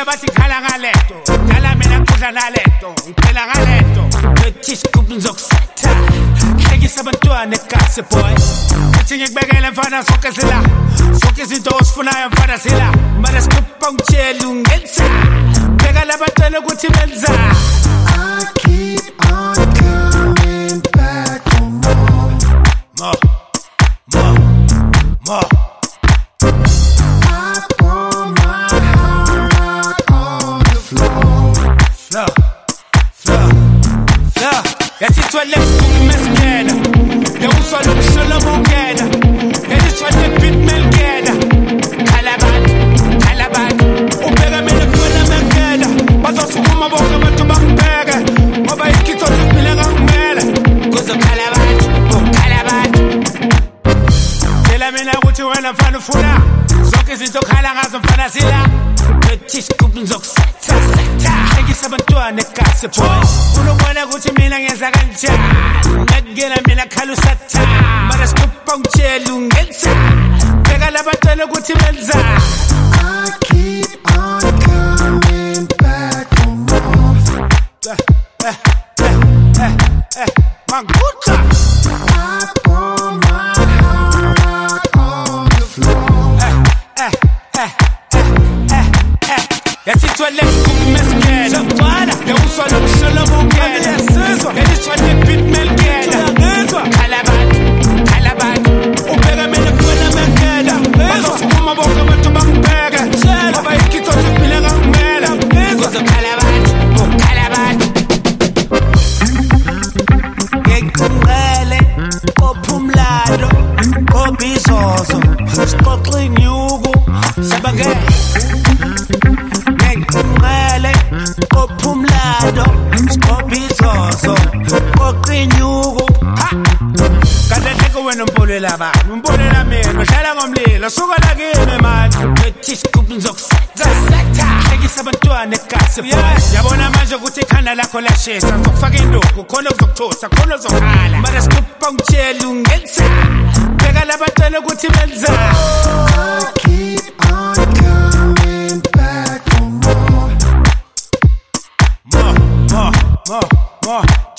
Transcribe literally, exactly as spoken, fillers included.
bathi khala ngaleto dala mina ngidla naleto ngiphela ngaleto bethi scoop ngizokusetha hlekisa abantwana egasi boy uthi ngikubekele mfana sonke sila sonke izinto osifunayo mfana sila mara scoop ungitshela ungenza beka labatwana ukuthi benza I keep on coming back for more more more more I pour my heart out on the floor floor floor floor yasithwele kumesingena yawusolo kusholo bongena yasithwele bitmel ngena khalabani khalabani ubeka mina kufana mengena bazosukuma bonke abantu bangibheke ngoba ikhitho siphila ngangimela kuze khalabani ukhalabani tshela mina ukuthi wena mfana ufuna zonke izinto khala ngazo mfana sila bethi scoop ngizokusetha setha hlekisa abantwana egasi boy unobona ukuthi mina ngenza kanjani ngakungena mina khala usatha mara scoop ungitshela ungenza beka labatwana ukuthi benza I keep on coming back for more eh eh eh eh manguqa I pour my heart out on the floor eh eh eh eh yasithwele kumesingena sabhala yawusolo kusholo bongena yasizwa yasithwele bitmel ngena ngizwa khalabani khalabani ubeka mina kufana mengena bazosukuma bonke abantu bangibheke ngoba ikhitho siphila ngangimela ngizwa khalabani ukhalabani ngekungele ophumlalo obizozo sixoxa inyuku sabange ngekungele ophumlalo sixoxa oqinyuku kanti hleke wena umpolela abantu umpolela mina uhlala ngomlilo suka la kimi manje bethi scoop ngizokusetha setha hlekisa abantwana egasi boy yabona manje ukuthi ikhanda lakho lashisa ngizokufaka induku khona uzokuthosa khona uzokhala mara scoop ungitshela ungenza beka labatwana ukuthi benza I keep on coming back for more more more more more